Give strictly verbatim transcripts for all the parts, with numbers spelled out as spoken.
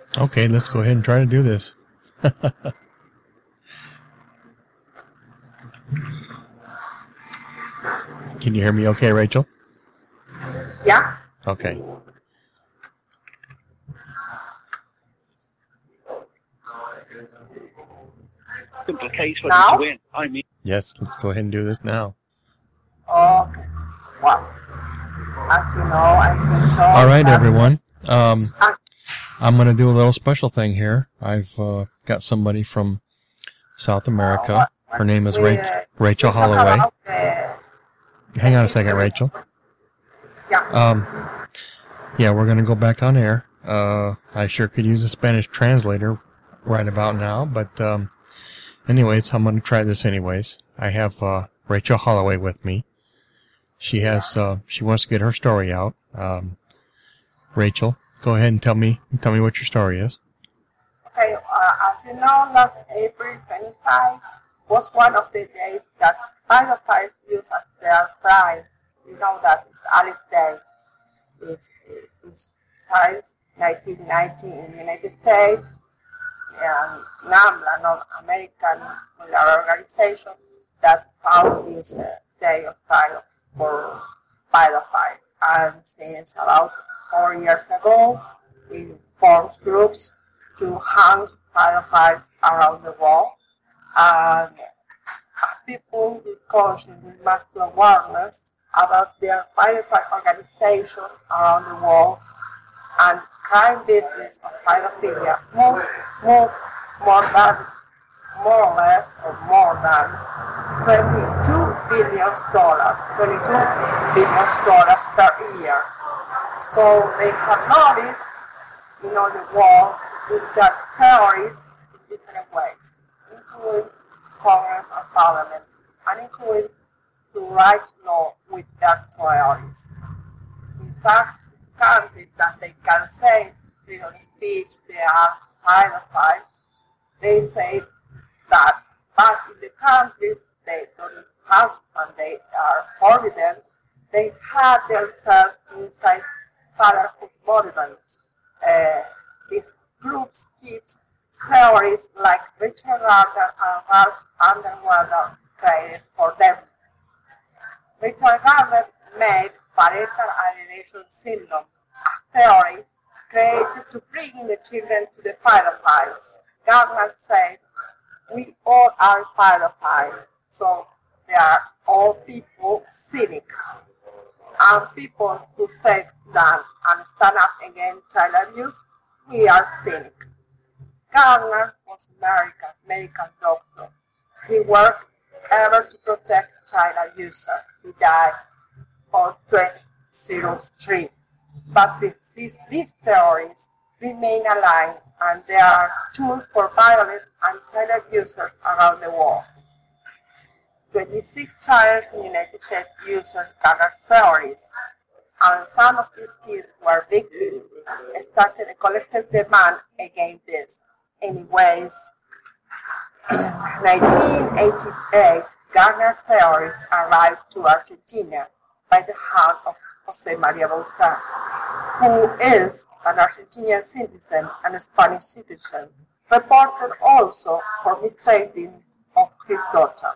Okay, let's go ahead and try to do this. Can you hear me okay, Rachel? Yeah. Okay. Simple case for Now? you to win. I mean, Yes, let's go ahead and do this now. Okay. Well, as you know, I think so. All right, That's- everyone. Um, Ah. I'm going to do a little special thing here. I've uh, got somebody from South America. Her name is we, Ra- uh, Rachel we talk Holloway. about, uh, Hang on a second, Rachel. Yeah. Um, yeah, we're going to go back on air. Uh, I sure could use a Spanish translator right about now, but um, anyways, I'm going to try this anyways. I have uh, Rachel Holloway with me. She has uh, she wants to get her story out. Um, Rachel, go ahead and tell me tell me what your story is. Okay, uh, as you know, last April twenty-fifth was one of the days that pedophiles use as their crime. You know that it's Alice Day. It's, it's since nineteen ninety in the United States, and NAMBLA, non-American organization, that found this uh, day of trial for pedophiles. And since about four years ago, we formed groups to hunt pedophiles around the world. And people with conscience with much awareness about their pedophile organization around the world and crime business of pedophilia move, move more than, more or less, or more than twenty-two billion dollars, twenty-two billion dollars per year. So they have noticed, you know, the world with that theories in different ways, including Congress and Parliament, and including to write law with their theories. In fact, countries that they can say freedom of speech, they are pedophiles, they say that, but in the countries they don't have and they are forbidden, they have themselves inside fatherhood movements. Uh, these groups keep theories like Richard Gardner and Ralph Underwater created for them. Richard Gardner made parental alienation syndrome, a theory created to bring the children to the pedophiles. Gardner said, we all are pedophiles, so they are all people cynic. And people who say that and stand up against child abuse, we are cynic. Gardner was an American medical doctor. He worked ever to protect child abusers. He died on twenty oh three. But these, these theories remain alive, and there are tools for violent and child abusers around the world. twenty-six child in the United States used Gardner theories, and some of these kids were victims, started a collective demand against this. Anyways, in nineteen eighty-eight, Gardner theories arrived to Argentina by the hand of José María Bauzá, who is an Argentinian citizen and a Spanish citizen, reported also for mistreating of his daughter.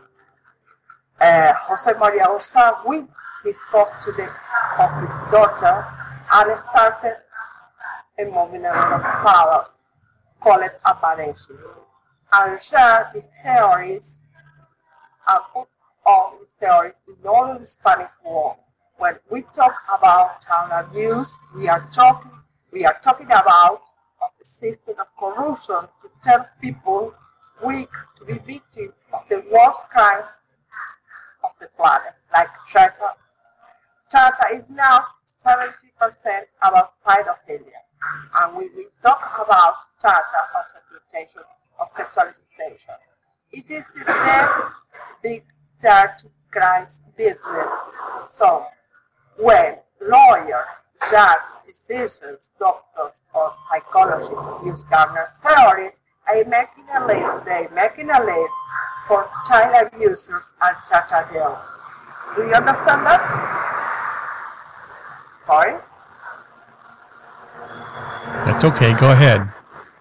Uh, José María Bauzá with his custody of his daughter and started a movement of fathers called Aparece, and share his theories and put all his theories in all the Spanish world. When we talk about child abuse, we are talking we are talking about of the system of corruption to turn people weak to be victims of the worst crimes of the planet, like Trata. Trata is now seventy percent about pedophilia, and we will talk about Trata of exploitation, of sexual exploitation. It is the next big dirty crimes business. So, when lawyers, judges, physicians, doctors, or psychologists use Gardner theories, they making a list, they making a list for child abusers and Trata deals. Do you understand that? Sorry? That's okay. Go ahead.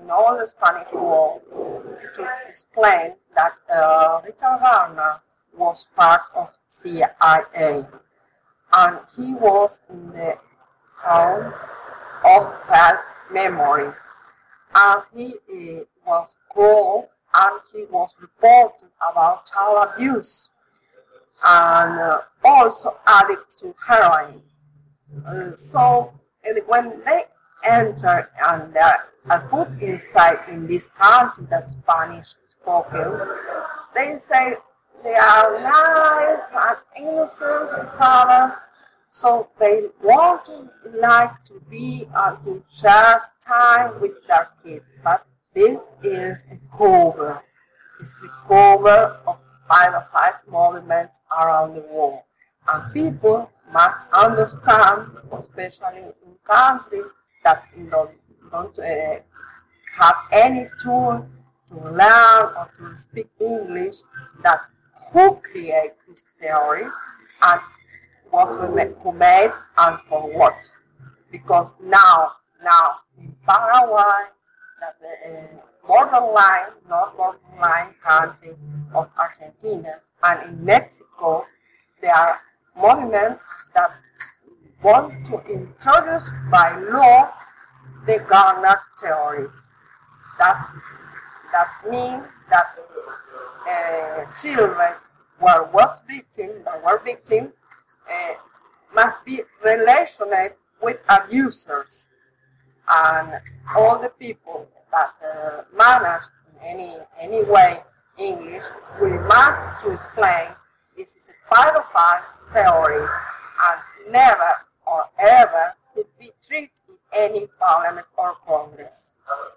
in all the Spanish War to explain that uh, Richard Gardner was part of C I A, and he was in the zone of false memory, and he uh, was called and he was reported about child abuse and uh, also addict to heroin. Uh, so uh, when they enter and they are put inside in this country that Spanish spoken, they say they are nice and innocent fathers, so they want to like to be and to share time with their kids. But this is a cover. It's a cover of pedophile movements around the world. And people must understand, especially in countries that don't, don't uh, have any tool to learn or to speak English, that who created this theory and was who made and for what. Because now, now in Paraguay, that's a borderline, not borderline country of Argentina, and in Mexico, there are monuments that want to introduce by law the Gardner theories. That's, that means that uh, children who was victim, that were victims, uh, must be related with abusers. And all the people that uh, manage in any any way English, we must to explain this is a pedophile theory and never or ever could be treated in any parliament or congress.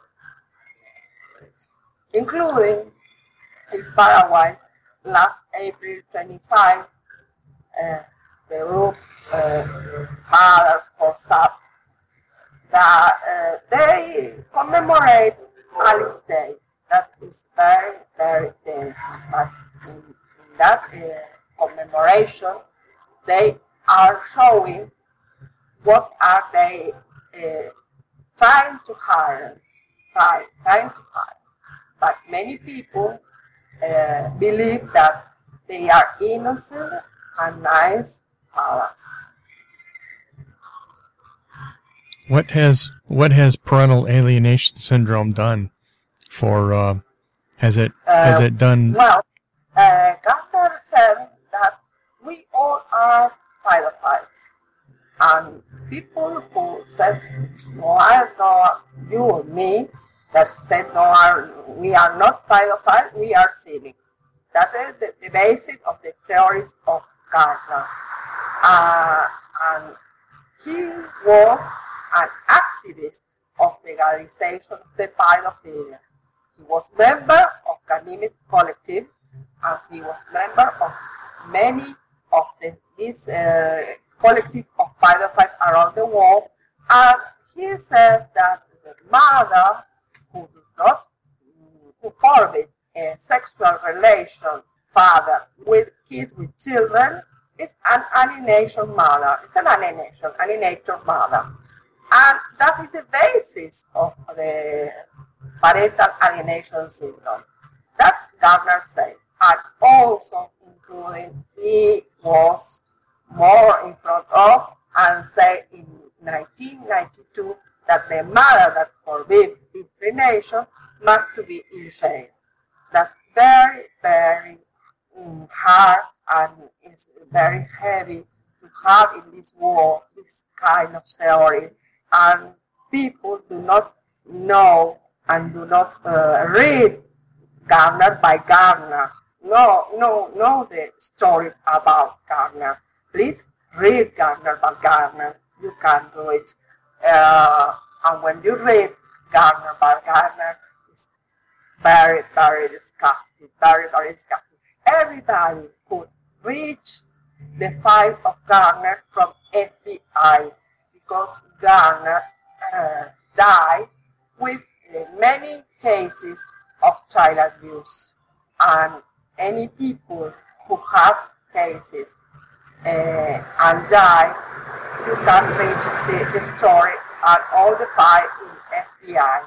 Including in Paraguay, last April twenty-fifth, uh, the group uh, Fathers for S A P, that uh, they commemorate Alice Day. That is very, very dangerous. But in, in that uh, commemoration, they are showing what are they uh, trying to hide, try, trying to hide. But many people uh, believe that they are innocent and nice fathers. What has what has parental alienation syndrome done for? Uh, has it uh, has it done? Well, uh, Gardner said that we all are pedophiles, and people who said, "No, I know you or me," that said, "No, are, we are not pedophiles, we are cynic." That is the, the basis of the theories of Gardner, uh, and he was an activist of legalization of the pedophilia. He was member of Ganymede Collective, and he was member of many of the, this uh, collective of pedophiles around the world. And he said that the mother who did not, who forbid a sexual relation, father with kids, with children, is an alienation mother. It's an alienation, alienator mother. And that is the basis of the parental alienation syndrome. That Gardner said, and also including he was more in front of and said in nineteen ninety-two that the mother that forbid this relation must to be in jail. That's very, very um, hard and it's very heavy to have in this world this kind of theories. And people do not know and do not uh, read Gardner by Gardner. No, no, know the stories about Gardner. Please read Gardner by Gardner. You can do it. Uh, and when you read Gardner by Gardner, it's very, very disgusting. Very, very disgusting. Everybody could reach the file of Gardner from F B I because Gardner uh, died with uh, many cases of child abuse, and any people who have cases uh, and die, you can reach the, the story and all the file in F B I.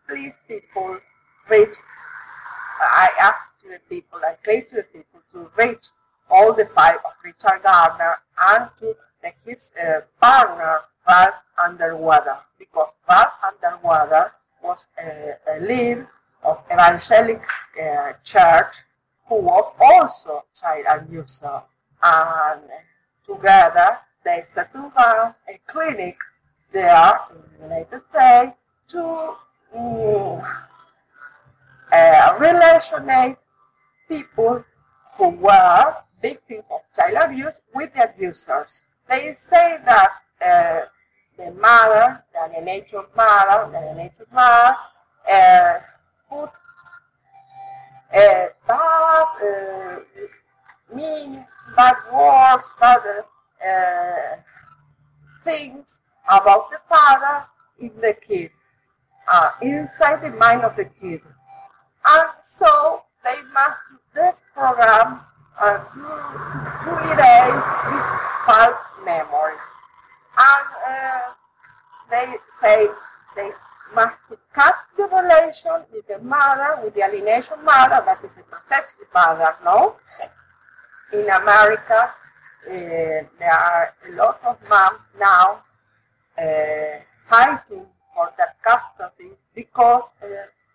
please people reach, I ask to the people, I pray to the people to reach all the five of Richard Gardner and to the, his uh, partner, Ralph Underwater, because Ralph Underwater was a, a lead of evangelic uh, church who was also child abuser, and together they settled down a clinic there in the United States to um, uh, relationate people who were victims of child abuse with the abusers. They say that uh, the mother, the alienated mother, the alienated mother, uh, put uh, bad uh, meanings, bad words, bad uh, things about the father in the kid, uh, inside the mind of the kid. And so they must do this program uh, to, to, to erase this false memory. And uh, they say they must cut the relation with the mother, with the alienation mother, that is a protective mother, no? In America, uh, there are a lot of moms now uh, fighting for their custody because uh,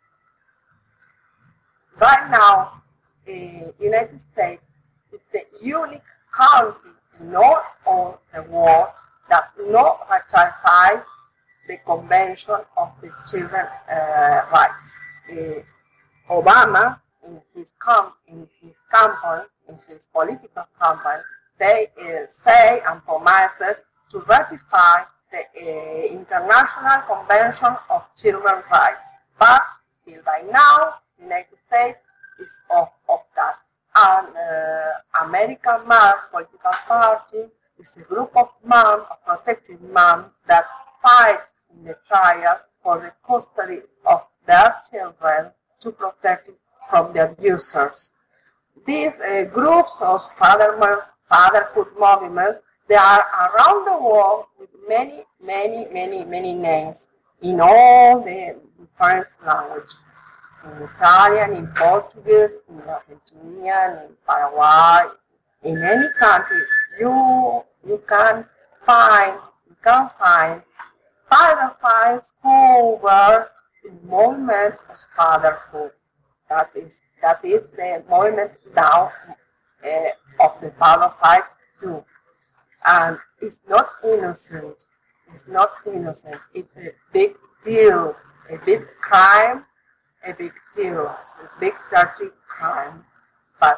right now, the uh, United States is the unique country in all over the world that not ratified the Convention of the Children's uh, Rights. Uh, Obama, in his com- in his campaign, in his political campaign, they uh, say and promise to ratify the uh, International Convention of Children's Rights. But still by now, the United States is off of that. And uh, American Moms Political Party is a group of moms, of protective moms, that fights in the trials for the custody of their children to protect them from the abusers. These uh, groups of father, fatherhood movements, they are around the world with many, many, many, many names in all the different languages. In Italian, in Portuguese, in Argentinian, in Paraguay, in any country, you you can find you can find pedophiles who were in movement of fatherhood. That is that is the movement now uh, of the pedophiles too, and it's not innocent. It's not innocent. It's a big deal, a big crime. A big deal, it's a big dirty crime, but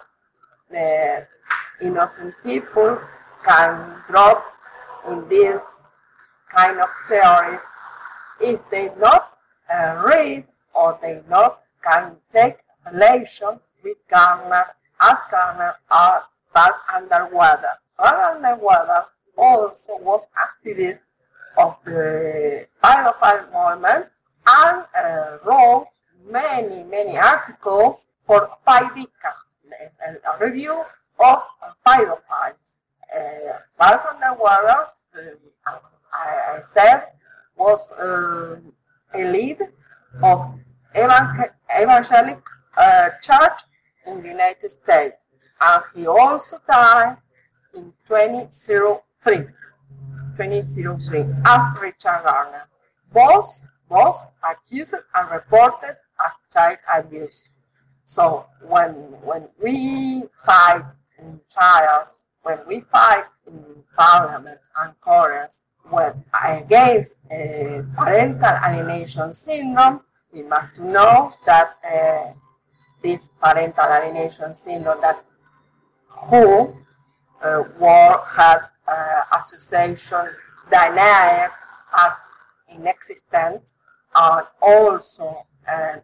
the innocent people can drop in this kind of theories if they not uh, read or they not can take relation with Gardner, as Gardner or Ralph Underwater. Ralph Underwater also was activist of the pedophile movement and uh, wrote many, many articles for Paidica, a review of uh, pedophiles. Uh, Ralph Underwater, uh, as I, I said, was uh, a lead of evangel- evangelic uh, church in the United States, and he also died in twenty oh three, twenty oh three as Richard Gardner. Both, both accused and reported as child abuse. So when when we fight in trials, when we fight in parliament and courts, when against uh, parental alienation syndrome, we must know that uh, this parental alienation syndrome that who uh, war had uh, association denied as inexistent, and also uh,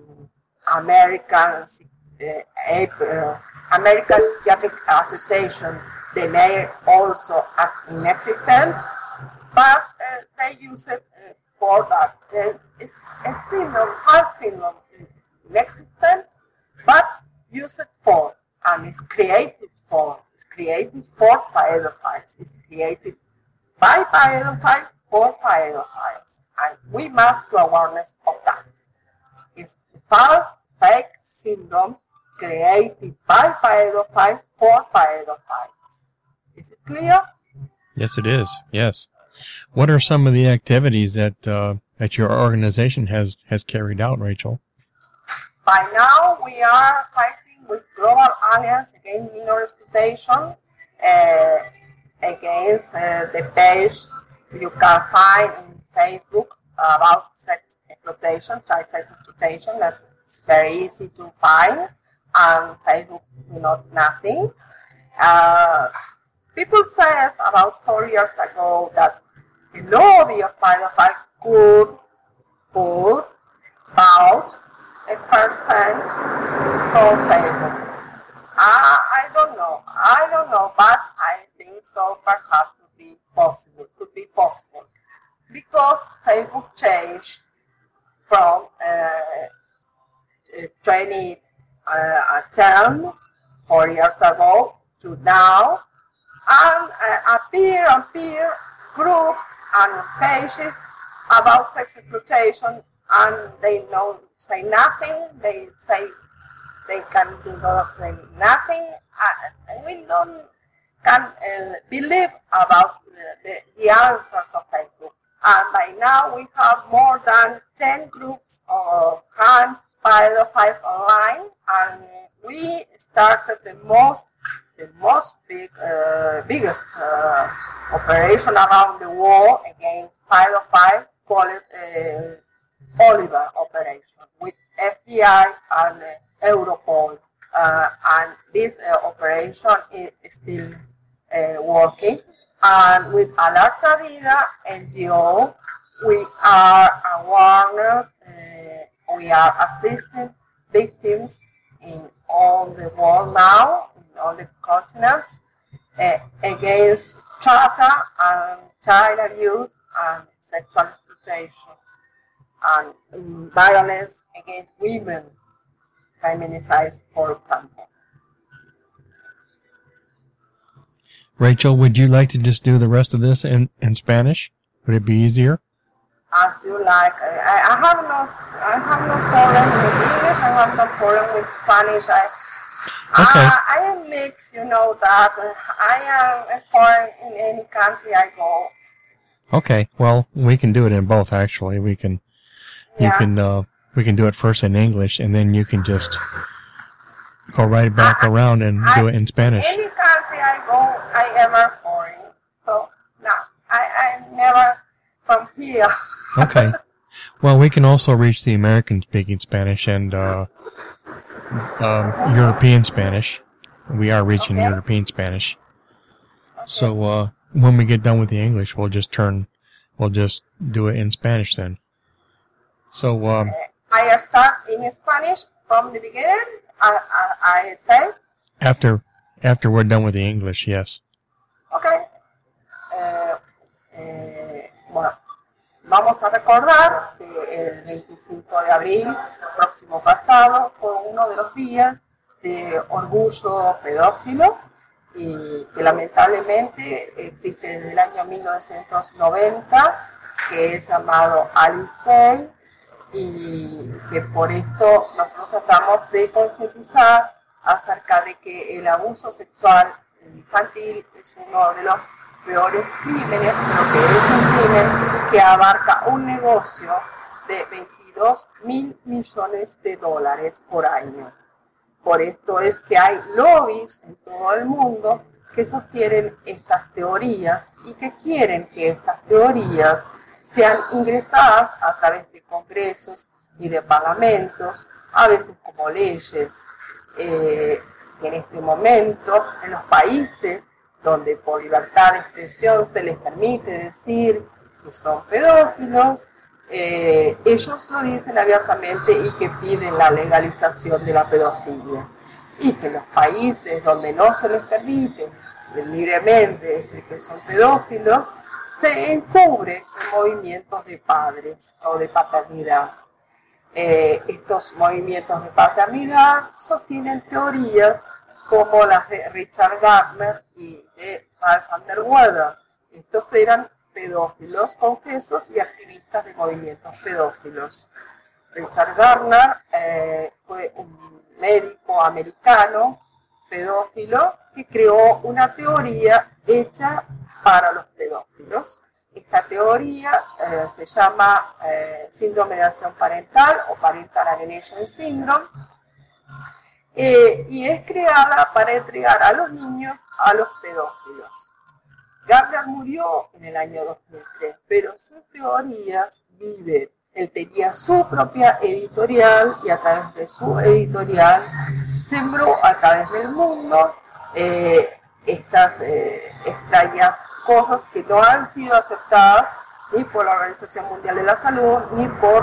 American uh, uh, American Psychiatric Association denied also as inexistent, but uh, they use it uh, for that. Uh, it's a syndrome, heart syndrome is inexistent, but use it for, and it's created for, it's created for pedophiles, it's created by pedophiles for pedophiles, and we must do awareness of that. is a false fake syndrome created by pedophiles for pedophiles. Is it clear? Yes, it is. Yes. What are some of the activities that uh, that your organization has, has carried out, Rachel? By now, we are fighting with Global Alliance Against Minor Exploitation, uh, against uh, the page you can find in Facebook about sex exploitation, child sex exploitation. That's very easy to find, and Facebook do not nothing. Uh, people says about four years ago that the lobby of pedophiles could put about a percent from Facebook. Uh, I don't know. I don't know, but I think so. Perhaps could be possible. Could be possible because Facebook changed from uh, twenty ten, four years ago, to now, and uh, appear and appear groups and pages about sex exploitation, and they don't say nothing. They say they can do not say nothing, and we don't can uh, believe about the, the, the answers of Facebook. And by now we have more than ten groups of hand pedophiles online, and we started the most the most big uh, biggest uh, operation around the world against pedophiles, called it uh, Oliver operation, with F B I and uh, Europol. Uh, and this uh, operation is still uh, working. And with Alerta Vida N G O, we are awareness, uh, we are assisting victims in all the world now, in all the continents, uh, against trata and child abuse and sexual exploitation and um, violence against women, feminicide, for example. Rachel, would you like to just do the rest of this in, in Spanish? Would it be easier? As you like. I, I have no I have no problem with English. I have no problem with Spanish. I Okay. I, I am mixed, you know that. I am a foreign in any country I go. Okay. Well, we can do it in both. Actually, we can. You Yeah. can. Uh, we can do it first in English, and then you can just go right back I- around and I- do it in Spanish. Any country I go, I ever foreign. So no, I I'm never from here. Okay. Well, we can also reach the American-speaking Spanish and uh, um, European Spanish. We are reaching Okay. European Spanish. So uh, when we get done with the English, we'll just turn. We'll just do it in Spanish then. So um, I start in Spanish from the beginning. I I, I say. after after we're done with the English, yes. Ok. Eh, eh, bueno, vamos a recordar que el veinticinco de abril próximo pasado fue uno de los días de orgullo pedófilo y que lamentablemente existe desde el año mil novecientos noventa, que es llamado Alice Day, y que por esto nosotros tratamos de concientizar acerca de que el abuso sexual infantil es uno de los peores crímenes, pero que es un crimen que abarca un negocio de veintidós mil millones de dólares por año. Por esto es que hay lobbies en todo el mundo que sostienen estas teorías y que quieren que estas teorías sean ingresadas a través de congresos y de parlamentos, a veces como leyes. Eh, en este momento, en los países donde por libertad de expresión se les permite decir que son pedófilos, eh, ellos lo dicen abiertamente y que piden la legalización de la pedofilia. Y que en los países donde no se les permite libremente decir que son pedófilos, se encubre en movimientos de padres o de paternidad. Eh, estos movimientos de paternidad sostienen teorías como las de Richard Gardner y de Ralph Underwater. Estos eran pedófilos confesos y activistas de movimientos pedófilos. Richard Gardner eh, fue un médico americano pedófilo que creó una teoría hecha para los pedófilos. Esta teoría eh, se llama eh, síndrome de alienación parental o parental alienation syndrome eh, y es creada para entregar a los niños a los pedófilos. Gardner murió en el año dos mil tres, pero sus teorías viven. Él tenía su propia editorial y a través de su editorial sembró a través del mundo eh, estas eh, extrañas cosas que no han sido aceptadas ni por la Organización Mundial de la Salud ni por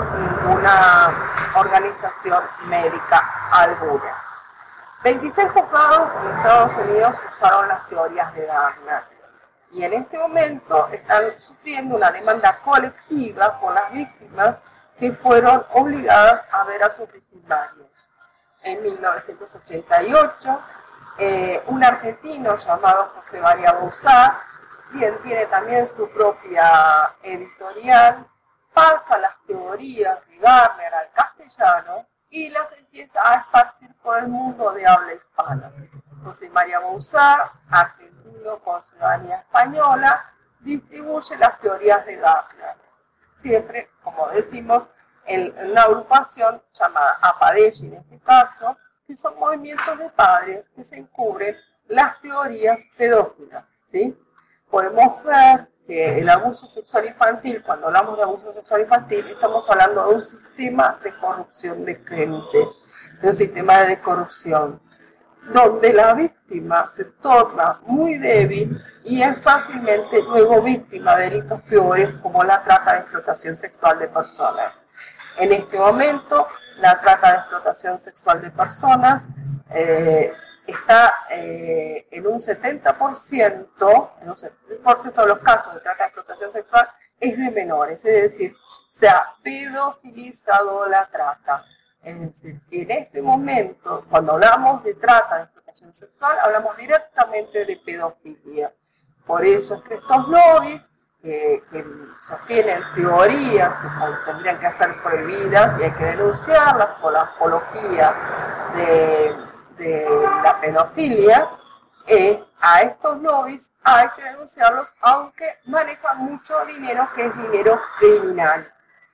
ninguna organización médica alguna. veintiséis juzgados en Estados Unidos usaron las teorías de Gardner y en este momento están sufriendo una demanda colectiva por las víctimas que fueron obligadas a ver a sus victimarios. En mil novecientos ochenta y ocho, eh, un argentino llamado José María Bouzá, quien tiene también su propia editorial, pasa las teorías de Gardner al castellano y las empieza a esparcir por el mundo de habla hispana. José María Bouzá, argentino con ciudadanía española, distribuye las teorías de Gardner. Siempre, como decimos, en una agrupación llamada APADESI en este caso, que son movimientos de padres que se encubren las teorías pedófilas, ¿sí? Podemos ver que el abuso sexual infantil, cuando hablamos de abuso sexual infantil, estamos hablando de un sistema de corrupción de gente, de un sistema de corrupción, donde la víctima se torna muy débil y es fácilmente luego víctima de delitos peores como la trata de explotación sexual de personas. En este momento, la trata de explotación sexual de personas eh, está eh, en un setenta por ciento, en un setenta por ciento de los casos de trata de explotación sexual es de menores, es decir, se ha pedofilizado la trata. Es decir, que en este momento, cuando hablamos de trata de explotación sexual, hablamos directamente de pedofilia. Por eso es que estos lobbies que, que sostienen teorías que tendrían que ser prohibidas y hay que denunciarlas por la apología de, de la pedofilia, eh, a estos lobbies hay que denunciarlos aunque manejan mucho dinero que es dinero criminal.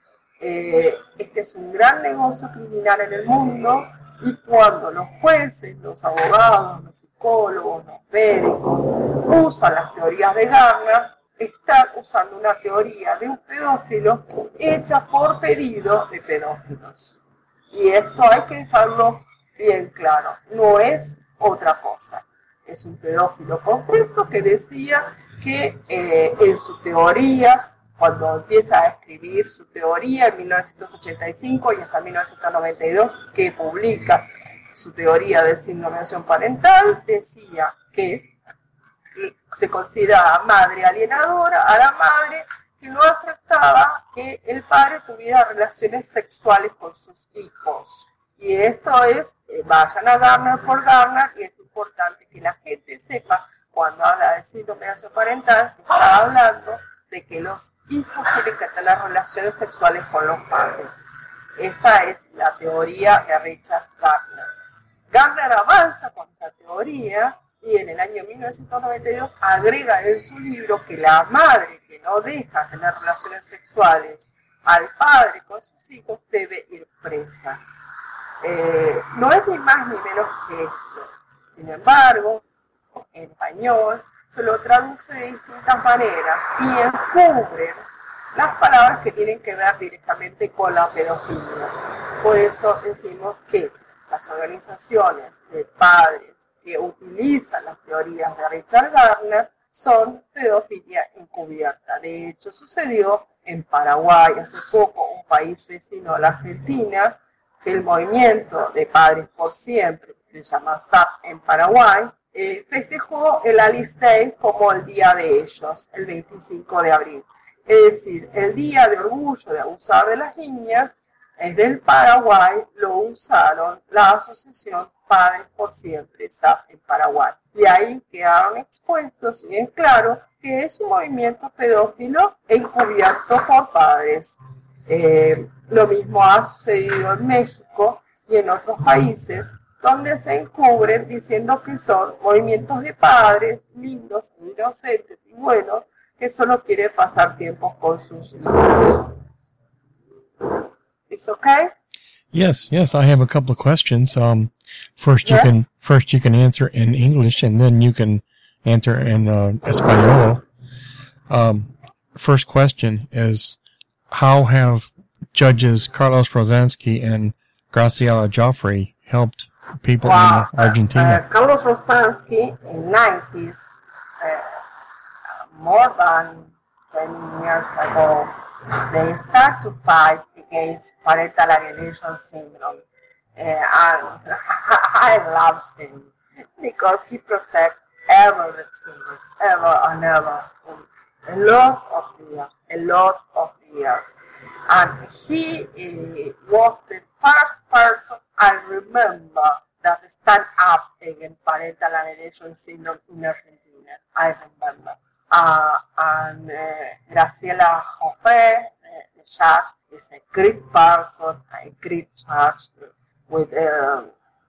Eh, este es un gran negocio criminal en el mundo y cuando los jueces, los abogados, los psicólogos, los médicos usan las teorías de Gardner, están usando una teoría de un pedófilo hecha por pedido de pedófilos. Y esto hay que dejarlo bien claro, no es otra cosa. Es un pedófilo confeso que decía que eh, en su teoría, cuando empieza a escribir su teoría en mil novecientos ochenta y cinco y hasta mil novecientos noventa y dos, que publica su teoría de síndrome de alienación parental, decía que se consideraba madre alienadora a la madre que no aceptaba que el padre tuviera relaciones sexuales con sus hijos. Y esto es, eh, vayan a Gardner por Gardner, y es importante que la gente sepa, cuando habla de síndrome de alienación parental, que está hablando de que los hijos tienen que tener relaciones sexuales con los padres. Esta es la teoría de Richard Gardner. Gardner avanza con esta teoría y en el año mil novecientos noventa y dos agrega en su libro que la madre que no deja tener relaciones sexuales al padre con sus hijos debe ir presa. Eh, no es ni más ni menos que esto. Sin embargo, en español se lo traduce de distintas maneras y encubren las palabras que tienen que ver directamente con la pedofilia. Por eso decimos que las organizaciones de padres que utilizan las teorías de Richard Gardner son pedofilia encubierta. De hecho, sucedió en Paraguay hace poco, un país vecino a la Argentina, que el movimiento de Padres por Siempre, que se llama S A P en Paraguay, eh, festejó el Alice Day como el día de ellos, el veinticinco de abril. Es decir, el día de orgullo de abusar de las niñas, en el Paraguay lo usaron la asociación Padres por Siempre, S A P en Paraguay. Y ahí quedaron expuestos y en claro que es un movimiento pedófilo encubierto por padres. Eh, lo mismo ha sucedido en México y en otros países donde se encubren diciendo que son movimientos de padres lindos, inocentes y buenos que solo quieren pasar tiempo con sus hijos. Is okay? Yes, yes, I have a couple of questions. Um, first you Yeah. can first you can answer in English, and then you can answer in uh, Espanol. Um, first question is, how have judges Carlos Rosansky and Graciela Joffre helped people Wow. in Argentina? Uh, Carlos Rosansky in nineties, uh, more than twenty years ago, they start to fight against parental alienation syndrome. Uh, and I love him because he protects ever the children, ever and ever, a lot of years, a lot of years. And he uh, was the first person I remember that stand up against parental alienation syndrome in Argentina. I remember. Uh, and uh, Graciela Joffre, uh, the judge, is a great person, a great judge with a,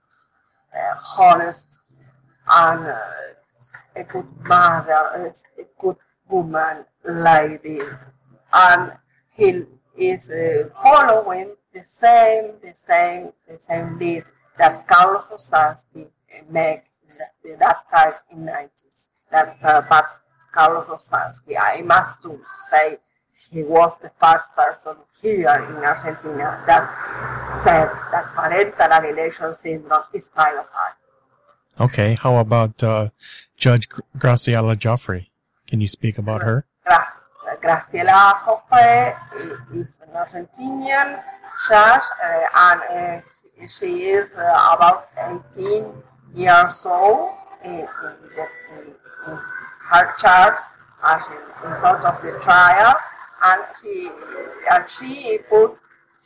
a honest and uh, a good mother, a good woman, lady, and he is uh, following the same, the same, the same lead that Carlos Rosansky made at that time in nineties. That, uh, but Carlos Rosansky, I must to say, he was the first person here in Argentina that said that parental alienation syndrome is pedophile. Okay, how about uh, Judge Graciela Joffre? Can you speak about her? Gra- Graciela Joffre is an Argentinian judge, uh, and uh, she is uh, about eighteen years old in, in, the, in, in her charge as in, in front of the trial, and he and she put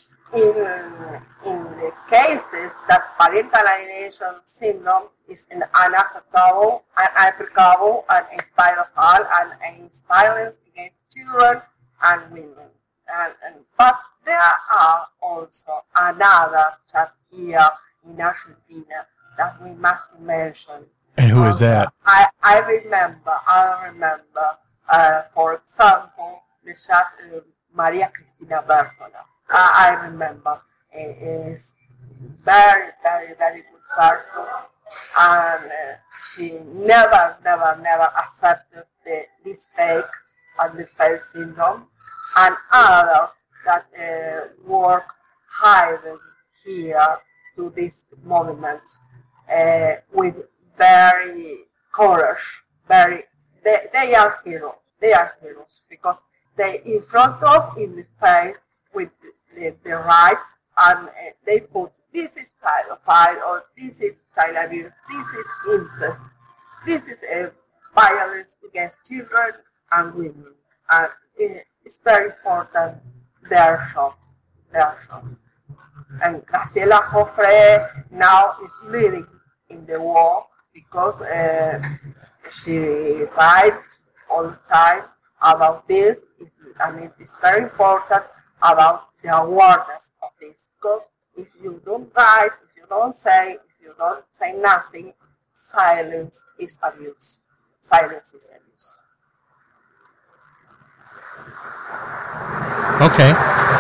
in in the cases that parental alienation syndrome is an unacceptable, unapplicable, and is pedophile, and is violence against children and women. And, and but there are also another judge here in Argentina that we must mention. And who is that? I, I remember, I remember, uh, for example, the judge uh, Maria Cristina Bertola. Uh, I remember uh, is very, very, very good person, and uh, she never, never, never accepted the, this fake and the fair syndrome, and others that uh, work hard here to this movement uh, with very courage, very, they, they are heroes, they are heroes, because they in front of, in the face, with the, the rights, and uh, they put, this is pedophile, or this is child abuse, this is incest, this is uh, violence against children and women, and uh, it's very important, their job, their job. And Graciela Joffre now is leading in the war, because uh, she writes all the time about this, it's, and it is very important about the awareness of this, because if you don't write, if you don't say, if you don't say nothing, silence is abuse. Silence is abuse. Okay.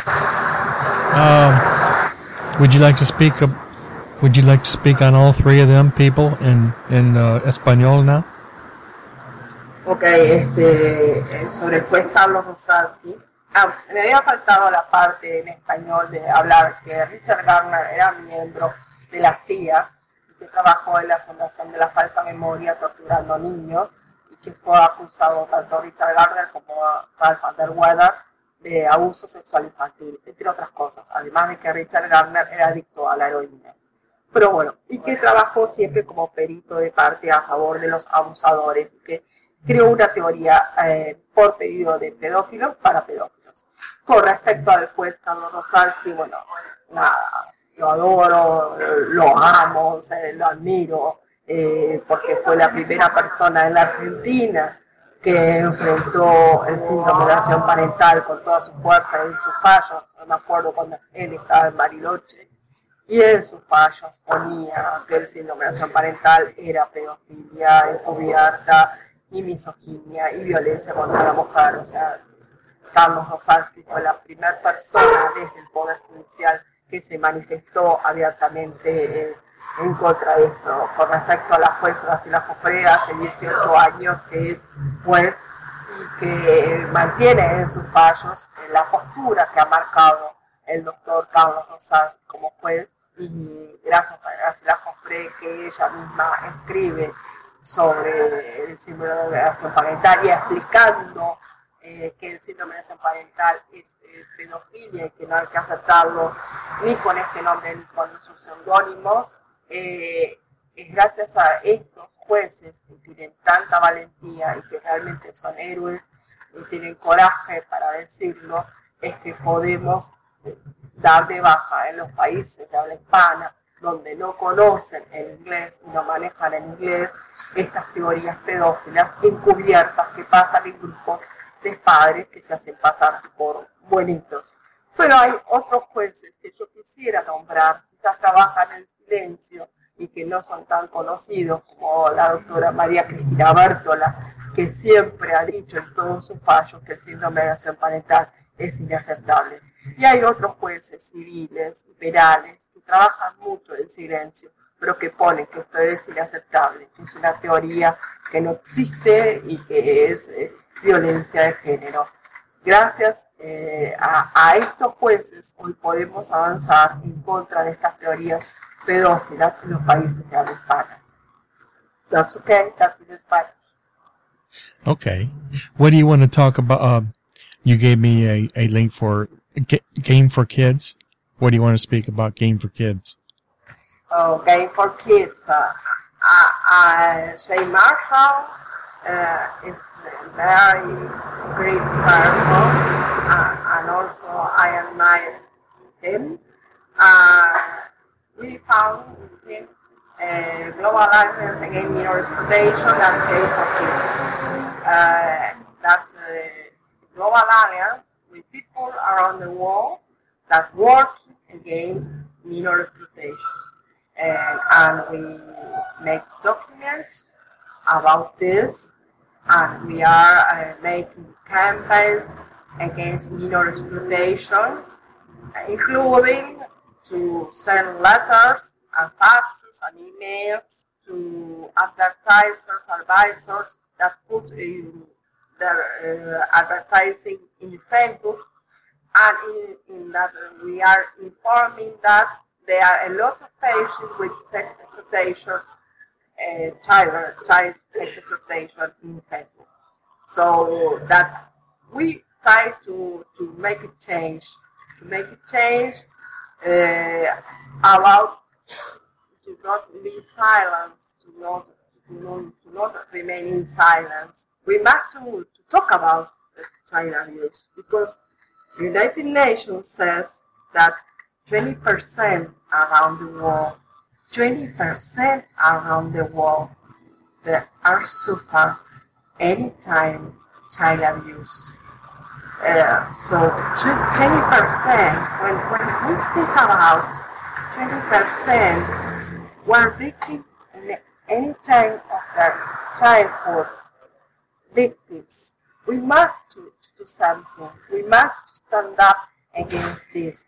Um, would you like to speak? Of, would you like to speak on all three of them people in in uh, Espanol now? Okay, este, sobre el juez Carlos Rosansky. Ah, me había faltado la parte en español de hablar que Richard Gardner era miembro de la C I A y que trabajó en la Fundación de la Falsa Memoria torturando niños, y que fue acusado tanto Richard Gardner como Ralph van der Weide de abuso sexual infantil, entre otras cosas, además de que Richard Gardner era adicto a la heroína. Pero bueno, y que trabajó siempre como perito de parte a favor de los abusadores, y que creó una teoría eh, por pedido de pedófilos para pedófilos. Con respecto al juez Carlos Rosansky, bueno, nada, lo adoro, lo amo, lo admiro, eh, porque fue la primera persona en la Argentina que enfrentó el síndrome de alienación parental con toda su fuerza y sus fallos. No me acuerdo cuando él estaba en Bariloche, y en sus fallos ponía que el síndrome de alienación parental era pedofilia encubierta y misoginia y violencia contra la mujer. O sea, Carlos Rosalsky fue la primera persona desde el Poder Judicial que se manifestó abiertamente eh, en contra de esto. Con respecto a la juez Graciela Jofré, hace dieciocho años que es juez y que mantiene en sus fallos eh, la postura que ha marcado el doctor Carlos Rosalsky como juez, y gracias a Graciela Jofré, que ella misma escribe sobre el síndrome de alienación parental y explicando Eh, que el síndrome de alienación parental es eh, pedofilia y que no hay que aceptarlo ni con este nombre ni con sus seudónimos. Eh, es gracias a estos jueces que tienen tanta valentía y que realmente son héroes y tienen coraje para decirlo, es que podemos dar de baja en los países de habla hispana, donde no conocen el inglés y no manejan el inglés, estas teorías pedófilas encubiertas que pasan en grupos de padres que se hacen pasar por buenitos. Pero hay otros jueces que yo quisiera nombrar, quizás trabajan en silencio y que no son tan conocidos, como la doctora María Cristina Bértola, que siempre ha dicho en todos sus fallos que el síndrome de alienación parental es inaceptable. Y hay otros jueces civiles y penales que trabajan mucho en silencio, pero que ponen que esto es inaceptable, que es una teoría que no existe y que es eh, violencia de género. Gracias eh, a, a estos jueces hoy podemos avanzar en contra de estas teorías pedófilas en los países de habla hispana. That's okay, that's in Spanish. Okay. What do you want to talk about? Uh, you gave me a, a link for G- Game for Kids. What do you want to speak about Game for Kids? Oh, Game for Kids. Uh, uh, uh, Shay Marshall uh, is a very great person, uh, and also I admire him. Uh, we found him uh, Global Alliance Against Minor Exploitation and Game for Kids. Uh, that's a global alliance with people around the world that work against minor exploitation. And, and we make documents about this, and we are uh, making campaigns against minor exploitation, including to send letters and faxes and emails to advertisers, advisors that put in their uh, advertising in Facebook, and in, in that we are informing that there are a lot of patients with sex exploitation, uh, child, child sex exploitation in Facebook. So that we try to, to make a change, to make a change uh, about to not be silenced, to not, to not, to not remain in silence. We must to, to talk about the child abuse, because the United Nations says that twenty percent around the world, twenty percent around the world that are suffer anytime child abuse. Uh, so twenty percent, when, when we think about twenty percent were victims in any time of their childhood victims, we must do, do something. We must stand up against this.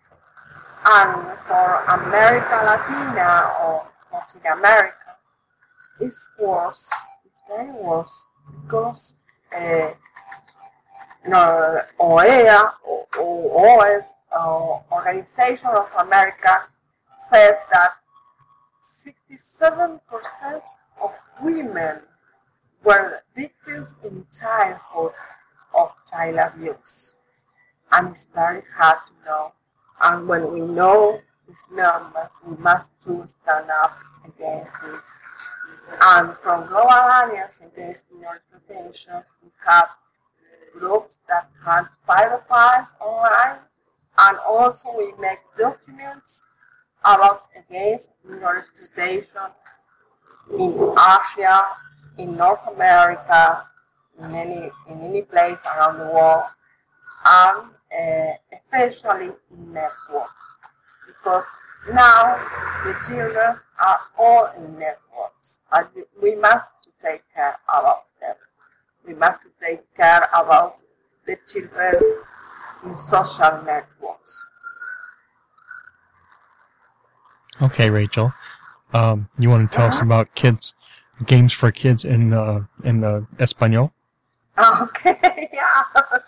And for America Latina or Latin America, it's worse. It's very worse because uh, no, O E A or O S, uh, Organization of America, says that sixty-seven percent of women were victims in childhood of child abuse. And it's very hard to know. And when we know these numbers, we must too stand up against this. And from Global Alliance Against Minor Exploitation, we have groups that hunt pedophiles online, and also we make documents about against minor exploitation in Asia, in North America, in any in any place around the world, and uh, especially in network, because now the children are all in networks, and we must take care about them. We must take care about the children in social networks. Okay, Rachel. Um, you want to tell uh-huh. us about kids, games for kids in uh, in uh, Espanol? Okay, yeah.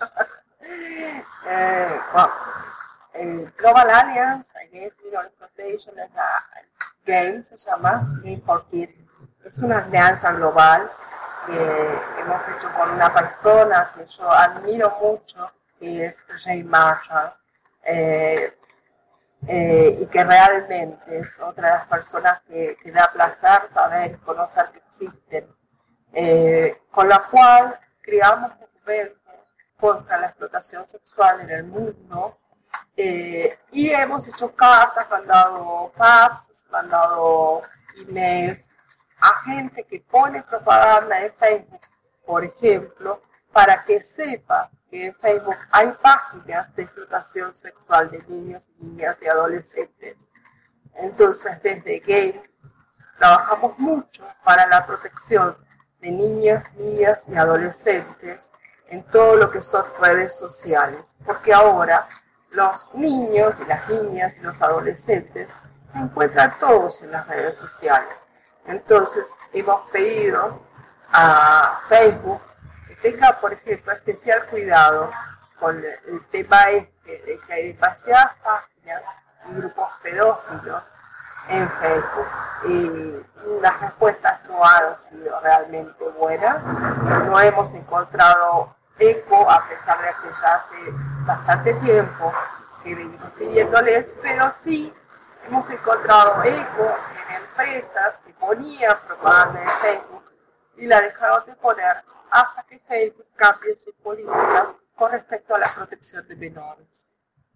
uh, well, uh, Global Alliance Against Mineral Exploitation es la game, se llama Game for Kids. Es una alianza global que hemos hecho con una persona que yo admiro mucho, que es Ray Marshall. Eh, Eh, y que realmente es otra de las personas que, que da placer saber y conocer que existen, eh, con la cual creamos documentos contra la explotación sexual en el mundo, eh, y hemos hecho cartas, mandado fax, mandado emails a gente que pone propaganda en Facebook, por ejemplo, para que sepa que en Facebook hay páginas de explotación sexual de niños, niñas y adolescentes. Entonces, desde Game trabajamos mucho para la protección de niñas, niñas y adolescentes en todo lo que son redes sociales, porque ahora los niños y las niñas y los adolescentes se encuentran todos en las redes sociales. Entonces, hemos pedido a Facebook tenga, por ejemplo, especial cuidado con el tema este de que hay demasiadas páginas y grupos pedófilos en Facebook. Y las respuestas no han sido realmente buenas. No hemos encontrado eco, a pesar de que ya hace bastante tiempo que venimos pidiéndoles, pero sí hemos encontrado eco en empresas que ponían propaganda en Facebook y la dejaron de poner hasta que Facebook cambie sus políticas con respecto a la protección de menores.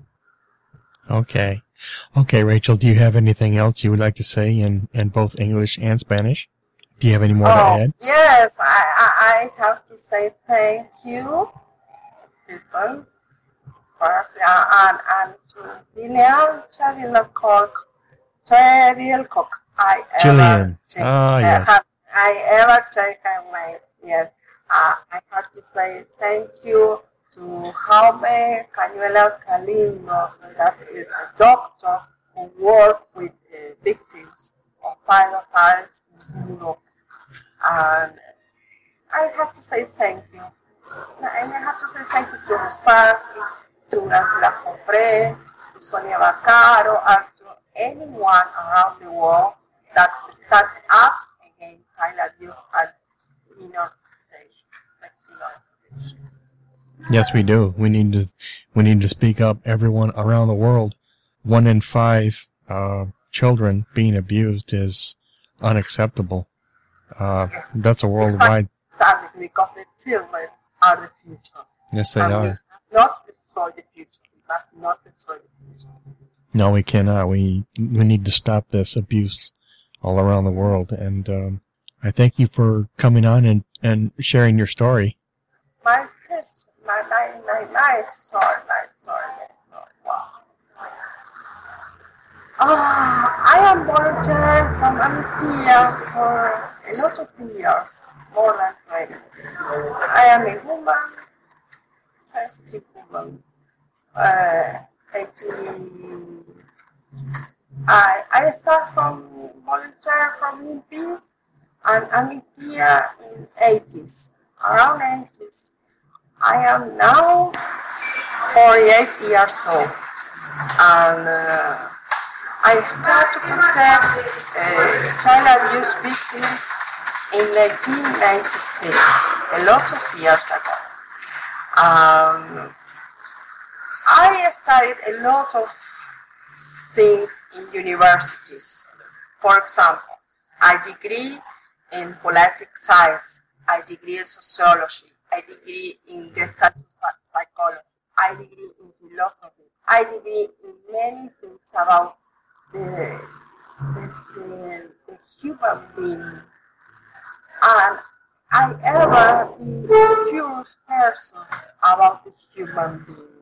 Okay. Okay, Rachel, do you have anything else you would like to say in, in both English and Spanish? Do you have any more oh, to add? Yes, I, I, I have to say thank you, people, first, uh, and, and to Lilian Chavilcock, Chavilcock. I Gillian. Ah, yes. Have, I ever check her name, yes. Uh, I have to say thank you to Jaume Cañuelas Galindo, that is a doctor who works with uh, victims of pedophiles in Europe. And I have to say thank you. And I have to say thank you to Rosario, to Graciela Compré, to Sonia Vaccaro, and to anyone around the world that stands up against child abuse and minor Yes, we do. We need to, we need to speak up. Everyone around the world, one in five uh, children being abused is unacceptable. Uh, that's a worldwide. Exactly, because the children are the future. Yes, they and are. We must not destroy the future. We must not destroy the future. No, we cannot. We we need to stop this abuse all around the world. And um, I thank you for coming on and, and sharing your story. My question, my, my, my, my story, my story, my story, wow. Ah, I am volunteer from Amnesty for a lot of years, more than twenty. I am a woman, sensitive woman. Uh, eighteen, I, I start from volunteer from Greenpeace and Amnesty in eighties, around eighties. I am now forty-eight years old, and uh, I started to protect uh, child abuse victims in nineteen ninety-six, a lot of years ago. Um, I studied a lot of things in universities. For example, I degree in political science, I degree in sociology, I degree in gestalt psychology, I degree in philosophy, I degree in many things about the, the, the, the human being. And I ever been a curious person about the human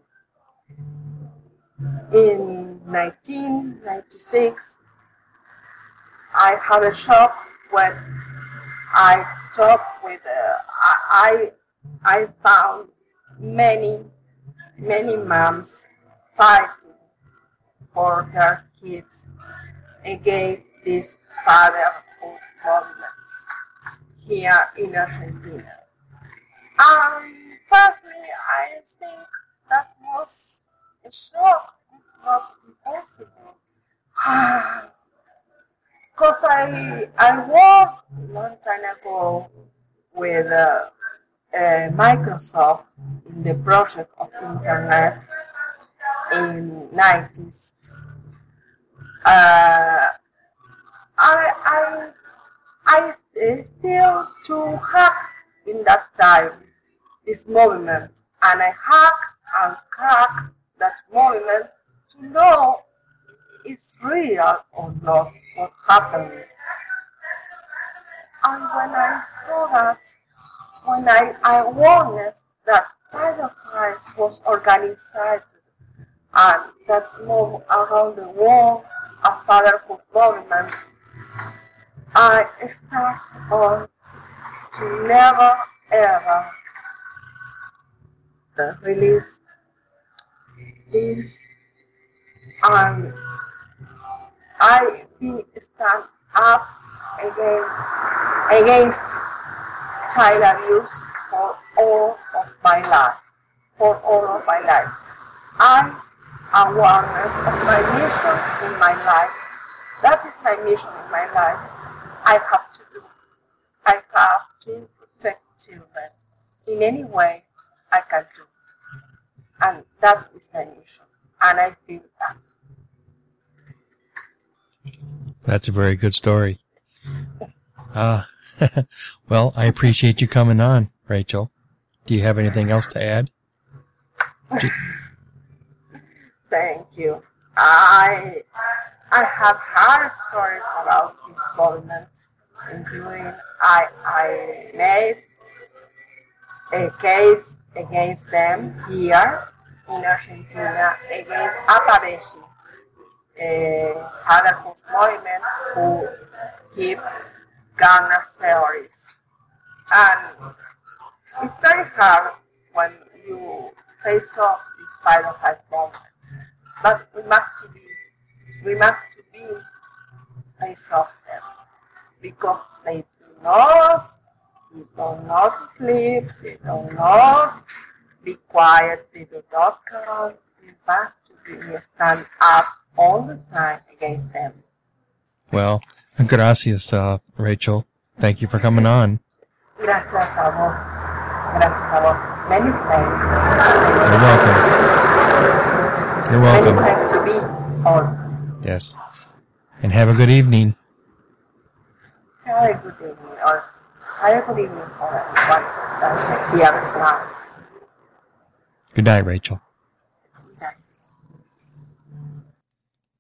being. In nineteen ninety-six, I had a shock when I talked with, uh, I, I found many, many moms fighting for their kids against this fatherhood movement here in Argentina. Um, personally, I think that was a shock, not impossible. Because I, I worked a long time ago with uh, uh, Microsoft in the project of internet in nineties. Uh, I, I, I st- still to hack in that time this movement, and I hack and crack that movement to know it's real or not what happened. And when I saw that, when I, I witnessed that pedophiles was organized and that moved around the world a fatherhood movement, I started on to never ever release this, and I be stand up again against child abuse for all of my life, for all of my life. I awareness of my mission in my life. That is my mission in my life. I have to do. I have to protect children in any way I can do. And that is my mission. And I feel that. That's a very good story. Uh, well, I appreciate you coming on, Rachel. Do you have anything else to add? Do- Thank you. I I have heard stories about this movement, including I I made a case against them here in Argentina against Apadeshi, a fatherhood movement who keep Gardner theories. And it's very hard when you face off with pedophile movements. But we must to be, we must to be face off them because they do not, they do not sleep, they do not be quiet, they do not come. We must to be stand up all the time against them. Well, gracias, uh, Rachel. Thank you for coming on. Gracias a vos. Gracias a vos. Many thanks. You're welcome. You're welcome. Many thanks to be also. Yes. And have a good evening. Have a good evening also. Have a good evening for everyone that's here now. Good night, Rachel.